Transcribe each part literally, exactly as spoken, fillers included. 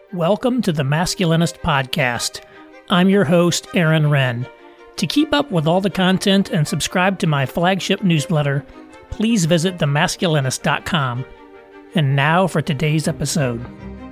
Welcome to the Masculinist Podcast. I'm your host, Aaron Wren. To keep up with all the content and subscribe to my flagship newsletter, please visit the masculinist dot com. And now for today's episode.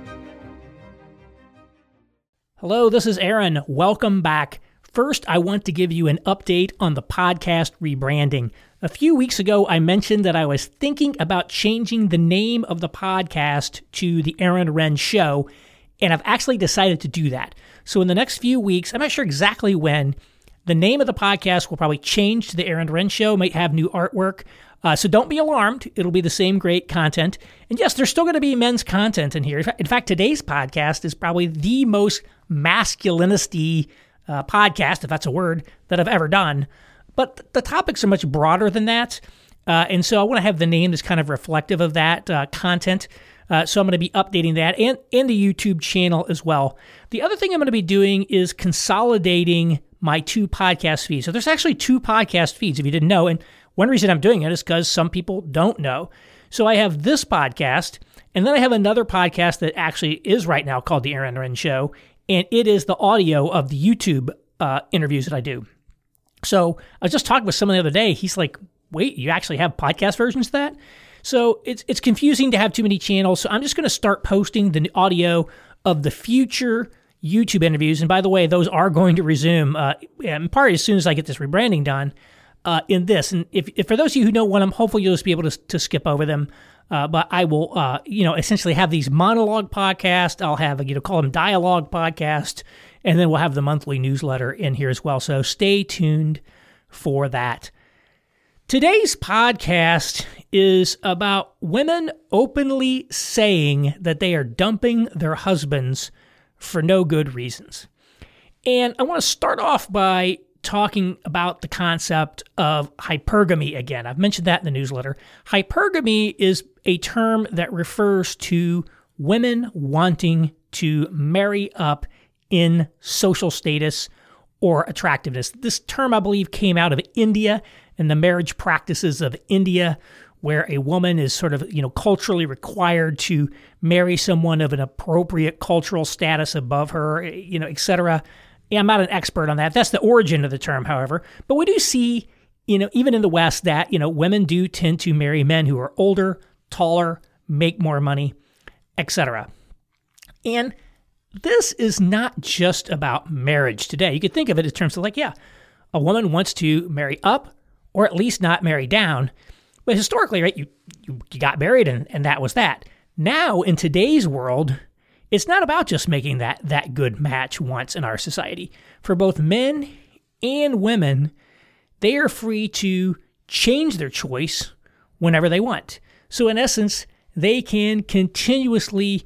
Hello, this is Aaron. Welcome back. First, I want to give you an update on the podcast rebranding. A few weeks ago, I mentioned that I was thinking about changing the name of the podcast to The Aaron Wren Show, and I've actually decided to do that. So in the next few weeks, I'm not sure exactly when, the name of the podcast will probably change to The Aaron Wren Show, might have new artwork. Uh, so don't be alarmed. It'll be the same great content. And yes, there's still going to be men's content in here. In fact, in fact today's podcast is probably the most masculinist-y uh, podcast, if that's a word, that I've ever done. But th- the topics are much broader than that. Uh, and so I want to have the name that's kind of reflective of that uh, content. Uh, so I'm going to be updating that and, and the YouTube channel as well. The other thing I'm going to be doing is consolidating my two podcast feeds. So there's actually two podcast feeds, if you didn't know. And one reason I'm doing it is because some people don't know. So I have this podcast, and then I have another podcast that actually is right now called The Aaron Wren Show, and it is the audio of the YouTube uh, interviews that I do. So I was just talking with someone the other day. He's like, wait, you actually have podcast versions of that? So it's it's confusing to have too many channels. So I'm just going to start posting the audio of the future YouTube interviews. And by the way, those are going to resume, uh, in part as soon as I get this rebranding done, uh, in this. And if, if for those of you who know what I'm, hopefully you'll just be able to, to skip over them. Uh, but I will, uh, you know, essentially have these monologue podcasts. I'll have, you know, call them dialogue podcast. And then we'll have the monthly newsletter in here as well. So stay tuned for that. Today's podcast is about women openly saying that they are dumping their husbands for no good reasons. And I want to start off by talking about the concept of hypergamy again. I've mentioned that in the newsletter. Hypergamy is a term that refers to women wanting to marry up in social status or attractiveness. This term, I believe, came out of India and the marriage practices of India, where a woman is sort of, you know, culturally required to marry someone of an appropriate cultural status above her, you know, et cetera. Yeah, I'm not an expert on that. That's the origin of the term, however. But we do see, you know, even in the West that, you know, women do tend to marry men who are older, taller, make more money, et cetera. And this is not just about marriage today. You could think of it in terms of like, yeah, a woman wants to marry up or at least not marry down. But historically, right, you, you, you got married and, and that was that. Now, in today's world, it's not about just making that, that good match once in our society. For both men and women, they are free to change their choice whenever they want. So in essence, they can continuously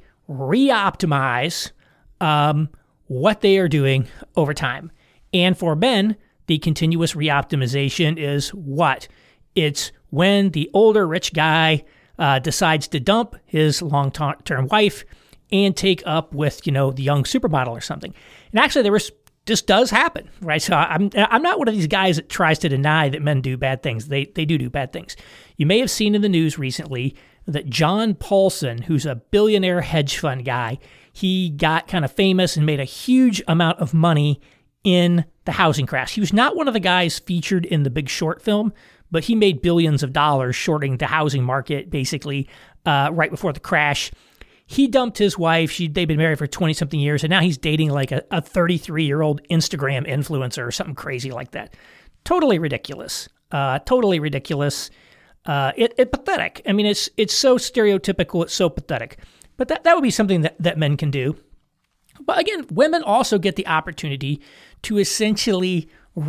re-optimize um, what they are doing over time. And for men, the continuous re-optimization is what? It's when the older rich guy uh, decides to dump his long-term wife and take up with, you know, the young supermodel or something. And actually, there was this does happen, right? So I'm I'm not one of these guys that tries to deny that men do bad things. They they do do bad things. You may have seen in the news recently that John Paulson, who's a billionaire hedge fund guy, he got kind of famous and made a huge amount of money in the housing crash. He was not one of the guys featured in the Big Short film, but he made billions of dollars shorting the housing market, basically, uh, right before the crash. He dumped his wife. She, they've been married for twenty-something years, and now he's dating like a, a thirty-three-year-old Instagram influencer or something crazy like that. Totally ridiculous. Uh, totally ridiculous. Uh, it, it pathetic. I mean, it's it's so stereotypical. It's so pathetic. But that, that would be something that, that men can do. But again, women also get the opportunity to essentially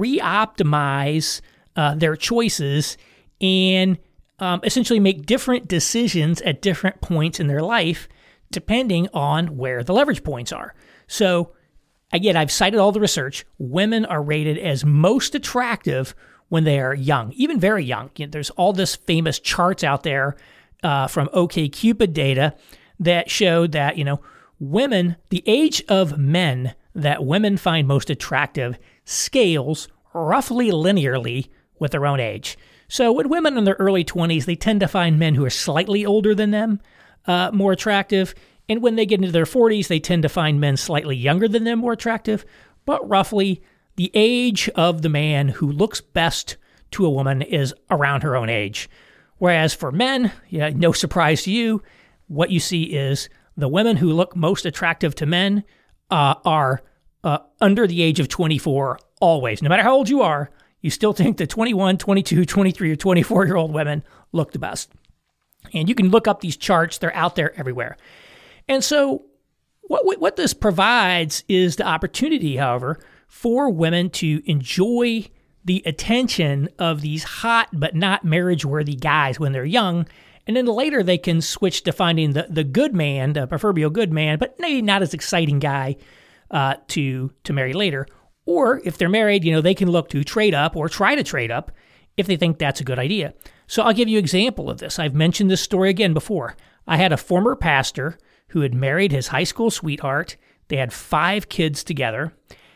re-optimize uh, their choices and um, essentially make different decisions at different points in their life, depending on where the leverage points are. So again, I've cited all the research. Women are rated as most attractive when they are young, even very young. You know, there's all this famous charts out there uh, from OkCupid data that showed that, you know, women, the age of men that women find most attractive scales roughly linearly with their own age. So when women in their early twenties, they tend to find men who are slightly older than them uh, more attractive. And when they get into their forties, they tend to find men slightly younger than them more attractive, but roughly the age of the man who looks best to a woman is around her own age. Whereas for men, yeah, no surprise to you, what you see is the women who look most attractive to men uh, are uh, under the age of twenty-four always. No matter how old you are, you still think that twenty-one, twenty-two, twenty-three, or twenty-four-year-old women look the best. And you can look up these charts. They're out there everywhere. And so what what this provides is the opportunity, however, for women to enjoy the attention of these hot but not marriage-worthy guys when they're young. And then later they can switch to finding the, the good man, the proverbial good man, but maybe not as exciting guy uh, to to marry later. Or if they're married, you know, they can look to trade up or try to trade up if they think that's a good idea. So I'll give you an example of this. I've mentioned this story again before. I had a former pastor who had married his high school sweetheart. They had five kids together.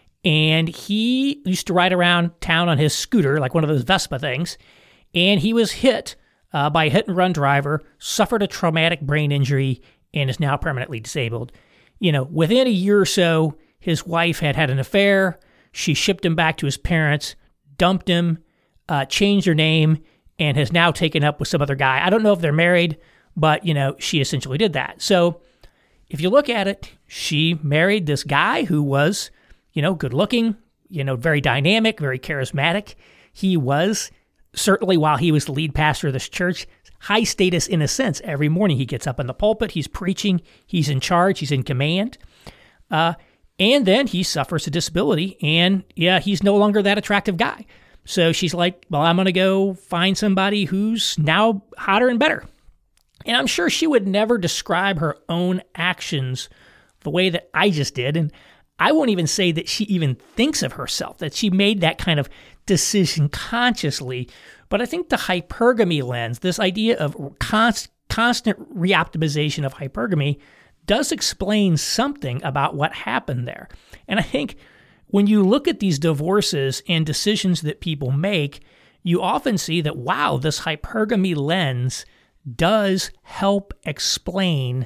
And he used to ride around town on his scooter, like one of those Vespa things. And he was hit uh, by a hit-and-run driver, suffered a traumatic brain injury, and is now permanently disabled. You know, within a year or so, his wife had had an affair. She shipped him back to his parents, dumped him, uh, changed her name, and has now taken up with some other guy. I don't know if they're married, but, you know, she essentially did that. So if you look at it, she married this guy who was, you know, good looking, you know, very dynamic, very charismatic. He was, certainly while he was the lead pastor of this church, high status in a sense. Every morning he gets up in the pulpit, he's preaching, he's in charge, he's in command. Uh, and then he suffers a disability, and yeah, he's no longer that attractive guy. So she's like, well, I'm going to go find somebody who's now hotter and better. And I'm sure she would never describe her own actions the way that I just did. And I won't even say that she even thinks of herself, that she made that kind of decision consciously. But I think the hypergamy lens, this idea of const, constant reoptimization of hypergamy, does explain something about what happened there. And I think when you look at these divorces and decisions that people make, you often see that, wow, this hypergamy lens does help explain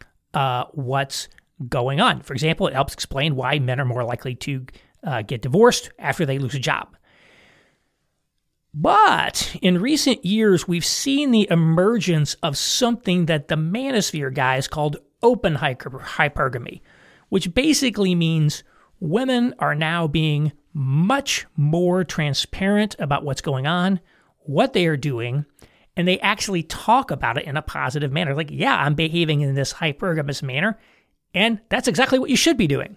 uh, what's going on. For example, it helps explain why men are more likely to uh, get divorced after they lose a job. But in recent years, we've seen the emergence of something that the manosphere guys called open hypergamy, which basically means women are now being much more transparent about what's going on, what they are doing, and they actually talk about it in a positive manner. Like, yeah, I'm behaving in this hypergamous manner, and that's exactly what you should be doing.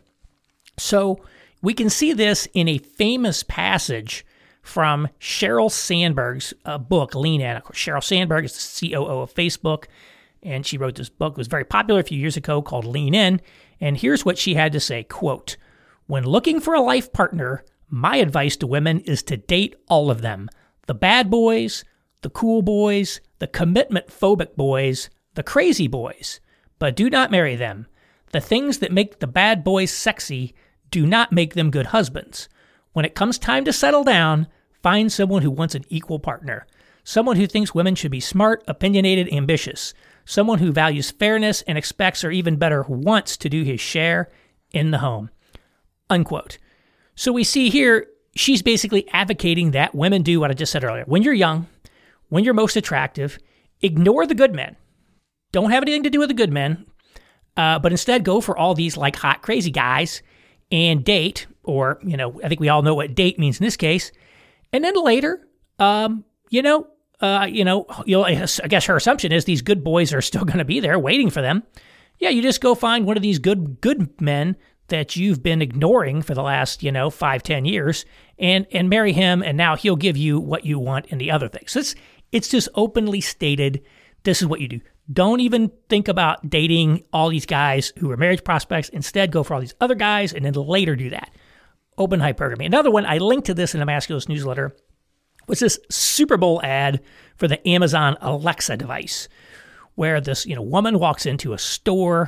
So we can see this in a famous passage from Sheryl Sandberg's uh, book, Lean In. Of course, Sheryl Sandberg is the C O O of Facebook, and she wrote this book. It was very popular a few years ago called Lean In. And here's what she had to say, quote, "When looking for a life partner, my advice to women is to date all of them. The bad boys, the cool boys, the commitment-phobic boys, the crazy boys. But do not marry them. The things that make the bad boys sexy do not make them good husbands. When it comes time to settle down, find someone who wants an equal partner. Someone who thinks women should be smart, opinionated, ambitious. Someone who values fairness and expects, or even better, wants to do his share in the home." Unquote. So we see here, she's basically advocating that women do what I just said earlier. When you're young, when you're most attractive, ignore the good men. Don't have anything to do with the good men, uh, but instead go for all these like hot, crazy guys and date, or, you know, I think we all know what date means in this case. And then later, um, you know, uh, you know, you'll, I guess her assumption is these good boys are still going to be there waiting for them. Yeah, you just go find one of these good, good men that you've been ignoring for the last, you know, five, ten years and, and marry him. And now he'll give you what you want in the other things. So it's, it's just openly stated. This is what you do. Don't even think about dating all these guys who are marriage prospects. Instead, go for all these other guys and then later do that. Open hypergamy. Another one, I linked to this in the Masculist newsletter, was this Super Bowl ad for the Amazon Alexa device, where this, you know, woman walks into a store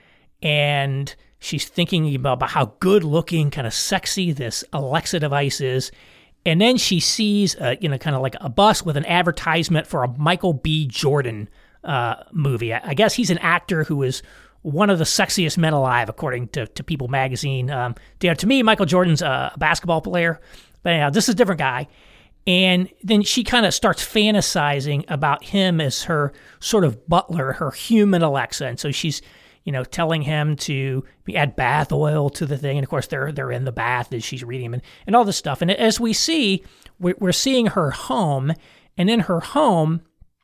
and she's thinking about how good-looking, kind of sexy this Alexa device is. And then she sees, a, you know, kind of like a bus with an advertisement for a Michael B. Jordan uh, movie. I guess he's an actor who is one of the sexiest men alive, according to, to People magazine. Um, you know, to me, Michael Jordan's a basketball player, but anyhow, this is a different guy. And then she kind of starts fantasizing about him as her sort of butler, her human Alexa. And so she's, you know, telling him to add bath oil to the thing. And of course, they're they're in the bath as she's reading him and, and all this stuff. And as we see, we're, we're seeing her home. And in her home,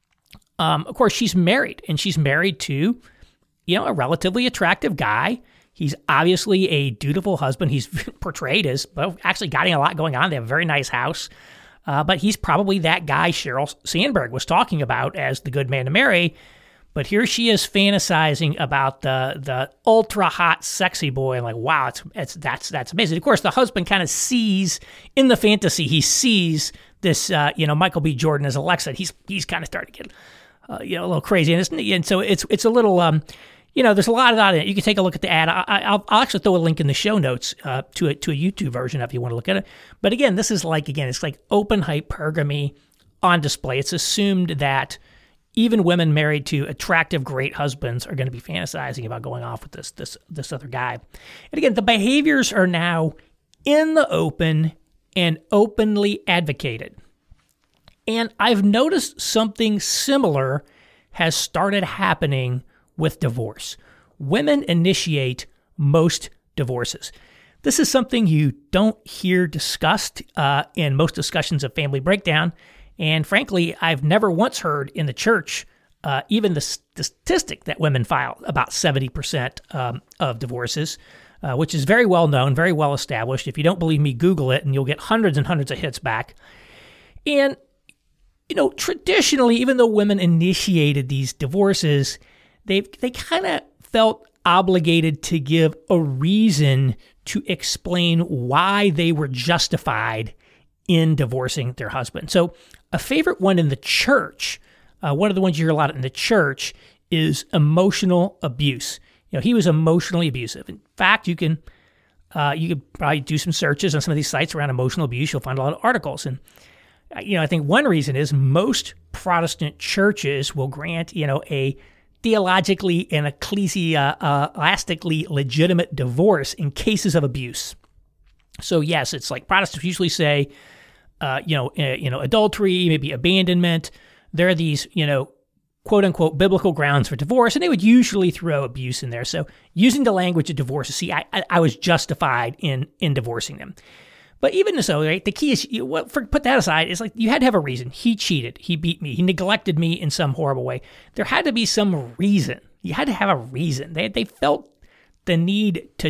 um, of course, she's married. And she's married to, you know, a relatively attractive guy. He's obviously a dutiful husband. He's portrayed as, well, actually got a lot going on. They have a very nice house. Uh, but he's probably that guy Sheryl Sandberg was talking about as the good man to marry. But here she is fantasizing about the the ultra hot, sexy boy, and like, wow, it's it's that's that's amazing. Of course, the husband kind of sees in the fantasy, he sees this, uh, you know, Michael B. Jordan as Alexa. He's he's kind of starting to get, uh, you know, a little crazy, and, it's, and so it's it's a little. Um, You know, there's a lot of that in it. You can take a look at the ad. I, I'll, I'll actually throw a link in the show notes uh, to a, to a YouTube version if you want to look at it. But again, this is like, again, it's like open hypergamy on display. It's assumed that even women married to attractive, great husbands are going to be fantasizing about going off with this this this other guy. And again, the behaviors are now in the open and openly advocated. And I've noticed something similar has started happening with divorce. Women initiate most divorces. This is something you don't hear discussed uh, in most discussions of family breakdown. And frankly, I've never once heard in the church uh, even the, st- the statistic that women file about seventy percent um, of divorces, uh, which is very well known, very well established. If you don't believe me, Google it and you'll get hundreds and hundreds of hits back. And, you know, traditionally, even though women initiated these divorces, They they kind of felt obligated to give a reason to explain why they were justified in divorcing their husband. So a favorite one in the church, uh, one of the ones you hear a lot in the church, is emotional abuse. You know, he was emotionally abusive. In fact, you can uh, you could probably do some searches on some of these sites around emotional abuse. You'll find a lot of articles. And you know, I think one reason is most Protestant churches will grant, you know, a theologically and ecclesiastically legitimate divorce in cases of abuse. So yes, it's like Protestants usually say, uh, you know, uh, you know, adultery, maybe abandonment. There are these, you know, quote unquote biblical grounds for divorce, and they would usually throw abuse in there. So using the language of divorce, see, I, I, I was justified in in divorcing them. But even so, right, the key is, you, well, for, put that aside, it's like you had to have a reason. He cheated. He beat me. He neglected me in some horrible way. There had to be some reason. You had to have a reason. They they felt the need to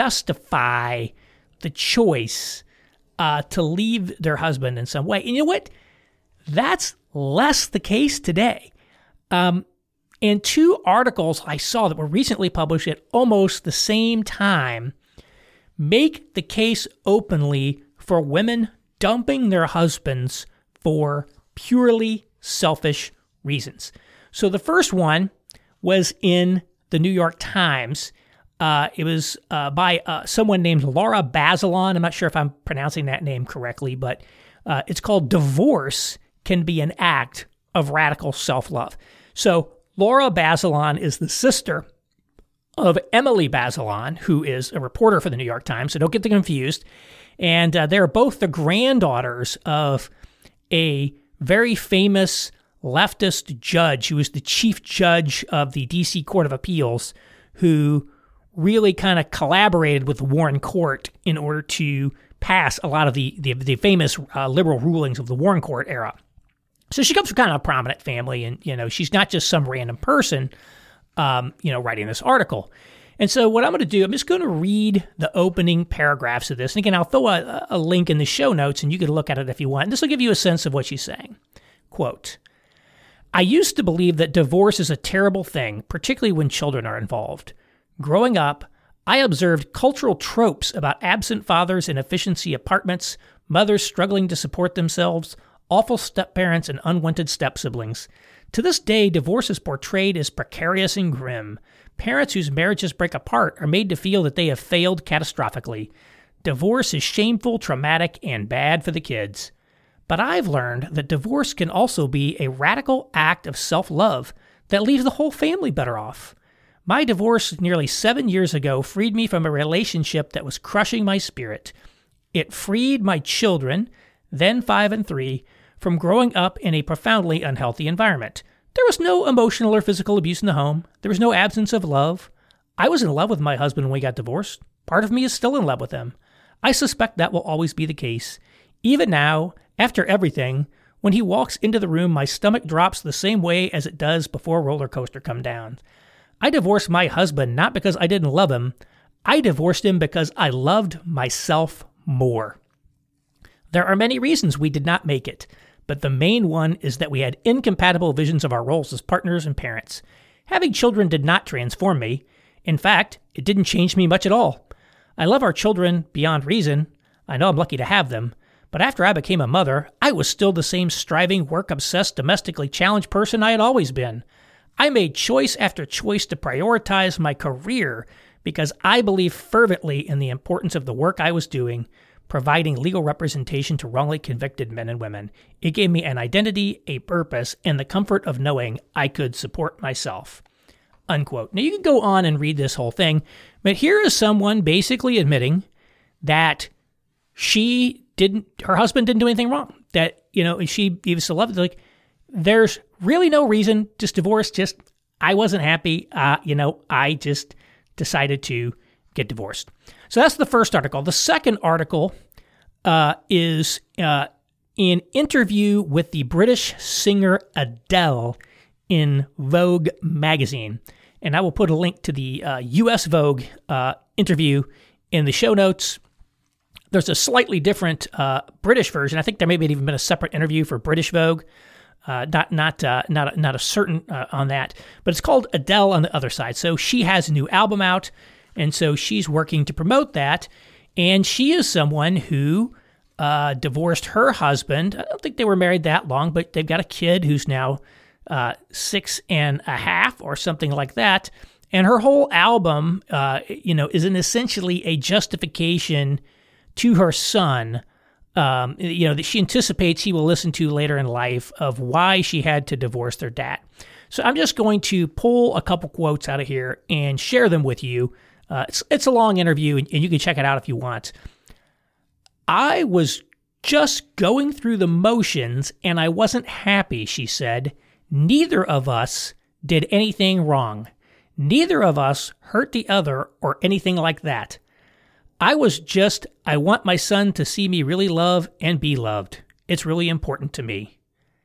justify the choice uh, to leave their husband in some way. And you know what? That's less the case today. Um, and two articles I saw that were recently published at almost the same time make the case openly for women dumping their husbands for purely selfish reasons. So the first one was in the New York Times. Uh, it was uh, by uh, someone named Laura Bazelon. I'm not sure if I'm pronouncing that name correctly, but uh, it's called Divorce Can Be an Act of Radical Self-Love. So Laura Bazelon is the sister of Emily Bazelon, who is a reporter for the New York Times, so don't get them confused. And uh, they're both the granddaughters of a very famous leftist judge who was the chief judge of the D C Court of Appeals, who really kind of collaborated with the Warren Court in order to pass a lot of the, the, the famous uh, liberal rulings of the Warren Court era. So she comes from kind of a prominent family, and, you know, she's not just some random person Um, you know, writing this article. And so what I'm going to do, I'm just going to read the opening paragraphs of this. And again, I'll throw a, a link in the show notes and you can look at it if you want. And this will give you a sense of what she's saying. Quote, "I used to believe that divorce is a terrible thing, particularly when children are involved. Growing up, I observed cultural tropes about absent fathers in efficiency apartments, mothers struggling to support themselves, awful step-parents, and unwanted step-siblings. To this day, divorce is portrayed as precarious and grim. Parents whose marriages break apart are made to feel that they have failed catastrophically. Divorce is shameful, traumatic, and bad for the kids. But I've learned that divorce can also be a radical act of self-love that leaves the whole family better off. My divorce nearly seven years ago freed me from a relationship that was crushing my spirit. It freed my children, then five and three, from growing up in a profoundly unhealthy environment. There was no emotional or physical abuse in the home. There was no absence of love. I was in love with my husband when we got divorced. Part of me is still in love with him. I suspect that will always be the case. Even now, after everything, when he walks into the room, my stomach drops the same way as it does before a roller coaster come down. I divorced my husband not because I didn't love him. I divorced him because I loved myself more. There are many reasons we did not make it, but the main one is that we had incompatible visions of our roles as partners and parents. Having children did not transform me. In fact, it didn't change me much at all. I love our children beyond reason. I know I'm lucky to have them. But after I became a mother, I was still the same striving, work-obsessed, domestically challenged person I had always been. I made choice after choice to prioritize my career because I believe fervently in the importance of the work I was doing, providing legal representation to wrongly convicted men and women. It gave me an identity, a purpose, and the comfort of knowing I could support myself. Unquote. Now, you can go on and read this whole thing, but here is someone basically admitting that she didn't, her husband didn't do anything wrong. That, you know, she even still loved it. Like, there's really no reason, just divorce, just, I wasn't happy. Uh, you know, I just decided to get divorced. So that's the first article. The second article uh, is uh, an interview with the British singer Adele in Vogue magazine. And I will put a link to the uh, U S Vogue uh, interview in the show notes. There's a slightly different uh, British version. I think there may have even been a separate interview for British Vogue. Uh, not not uh, not not a certain uh, on that, but it's called Adele on the other side. So she has a new album out, and so she's working to promote that. And she is someone who uh, divorced her husband. I don't think they were married that long, but they've got a kid who's now uh, six and a half or something like that. And her whole album, uh, you know, is an essentially a justification to her son. Um, you know, that she anticipates he will listen to later in life of why she had to divorce their dad. So I'm just going to pull a couple quotes out of here and share them with you. Uh, it's, it's a long interview, and, and you can check it out if you want. I was just going through the motions, and I wasn't happy, she said. Neither of us did anything wrong. Neither of us hurt the other or anything like that. I was just, I want my son to see me really love and be loved. It's really important to me.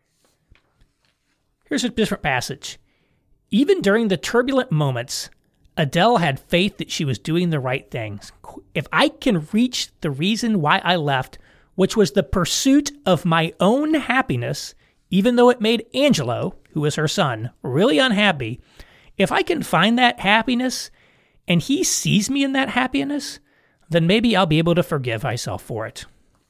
Here's a different passage. Even during the turbulent moments, Adele had faith that she was doing the right things. If I can reach the reason why I left, which was the pursuit of my own happiness, even though it made Angelo, who was her son, really unhappy, if I can find that happiness and he sees me in that happiness, then maybe I'll be able to forgive myself for it.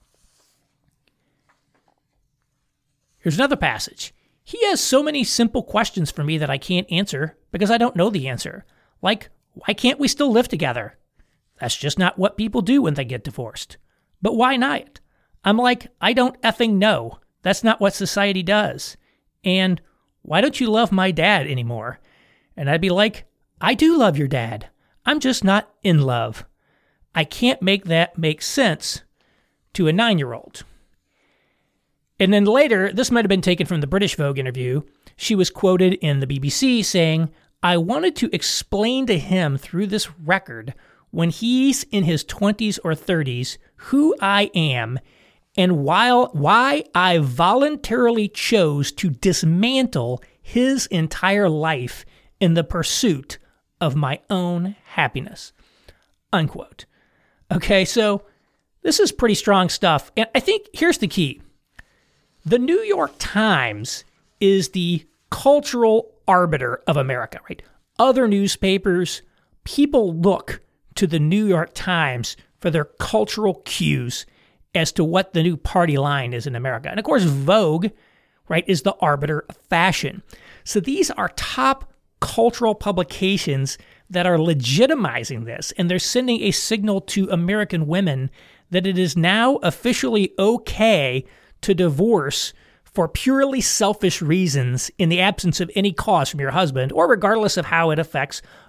Here's another passage. He has so many simple questions for me that I can't answer because I don't know the answer. Like, why can't we still live together? That's just not what people do when they get divorced. But why not? I'm like, I don't effing know. That's not what society does. And why don't you love my dad anymore? And I'd be like, I do love your dad. I'm just not in love. I can't make that make sense to a nine-year-old. And then later, this might have been taken from the British Vogue interview, she was quoted in the B B C saying, I wanted to explain to him through this record when he's in his twenties or thirties who I am and while, why I voluntarily chose to dismantle his entire life in the pursuit of my own happiness. Unquote. Okay, so this is pretty strong stuff. And I think here's the key. The New York Times is the cultural arbiter of America, right? Other newspapers, people look to the New York Times for their cultural cues as to what the new party line is in America. And of course, Vogue, right, is the arbiter of fashion. So these are top cultural publications that are legitimizing this, and they're sending a signal to American women that it is now officially okay to divorce for purely selfish reasons in the absence of any cause from your husband, or regardless of how it affects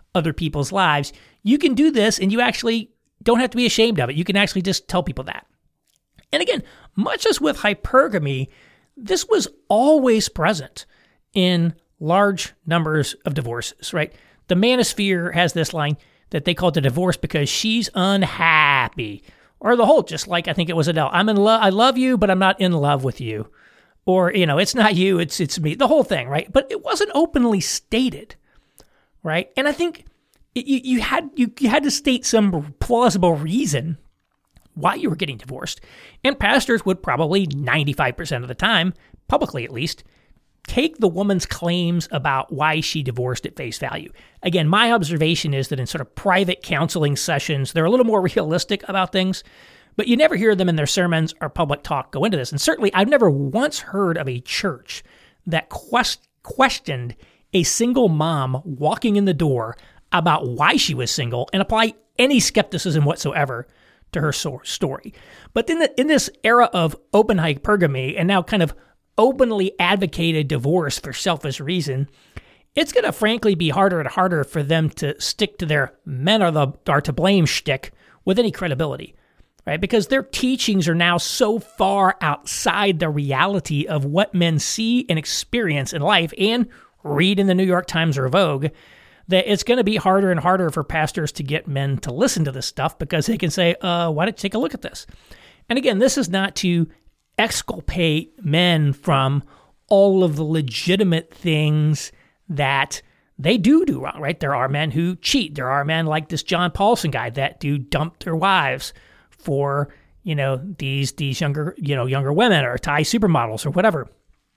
other people's lives. You can do this and you actually don't have to be ashamed of it. You can actually just tell people that. And again, much as with hypergamy, this was always present in large numbers of divorces, right? The Manosphere has this line that they called the divorce because she's unhappy. Or the whole, just like I think it was Adele, I'm in love, I love you, but I'm not in love with you. Or, you know, it's not you, it's it's me. The whole thing, right? But it wasn't openly stated, right? And I think you you had you, you had to state some plausible reason why you were getting divorced. And pastors would probably ninety-five percent of the time, publicly at least, take the woman's claims about why she divorced at face value. Again, my observation is that in sort of private counseling sessions, they're a little more realistic about things, but you never hear them in their sermons or public talk go into this. And certainly, I've never once heard of a church that quest- questioned a single mom walking in the door about why she was single and apply any skepticism whatsoever to her so- story. But in, the, in this era of open hypergamy and now kind of openly advocated divorce for selfish reason, it's going to frankly be harder and harder for them to stick to their men are, the, are to blame shtick with any credibility, right? Because their teachings are now so far outside the reality of what men see and experience in life and read in the New York Times or Vogue, that it's going to be harder and harder for pastors to get men to listen to this stuff because they can say, uh, why don't you take a look at this? And again, this is not to exculpate men from all of the legitimate things that they do do wrong, right? There are men who cheat. There are men like this John Paulson guy that do dump their wives for, you know, these these younger, you know, younger women or Thai supermodels or whatever.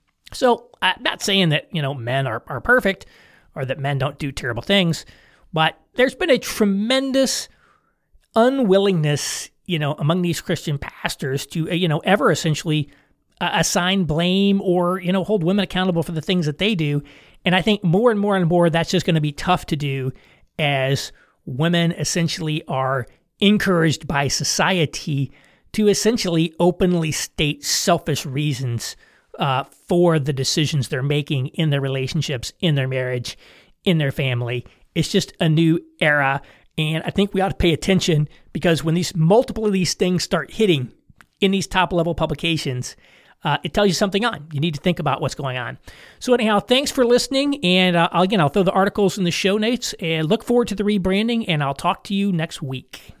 So I'm not saying that, you know, men are, are perfect or that men don't do terrible things, but there's been a tremendous unwillingness, you know, among these Christian pastors to, uh, you know, ever essentially uh, assign blame or, you know, hold women accountable for the things that they do. And I think more and more and more that's just going to be tough to do as women essentially are encouraged by society to essentially openly state selfish reasons uh, for the decisions they're making in their relationships, in their marriage, in their family. It's just a new era. And I think we ought to pay attention because when these multiple of these things start hitting in these top level publications, uh, it tells you something on. You need to think about what's going on. So anyhow, thanks for listening. And uh, again, I'll throw the articles in the show notes and look forward to the rebranding and I'll talk to you next week.